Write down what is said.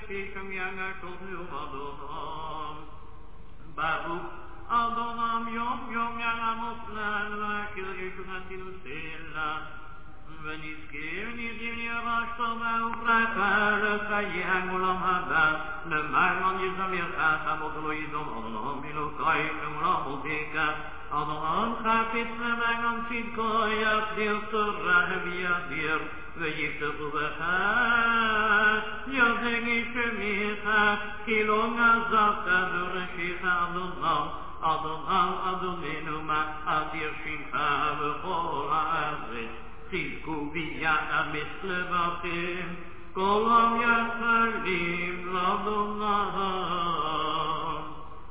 Shisham Yangakov Adonam Baruch Adonam Yom Yom Yangamoslan Lakil Yeshunatil Sela ונזכיר נזכיר ירשת וברכה לחיי עולם הבא למען יזמיר חמות לא ידום אדון מלוקי שמולם ובך אדון חפץ למען צדקו יחדיר תורה ויחדיר ויפתח בך יזגי שמך כי לא נזבת דורשיך אדונם אדוננו מה אדיר שמך בכל הארץ חזקו ויעמס לבכם כל העם יחלים לאדוני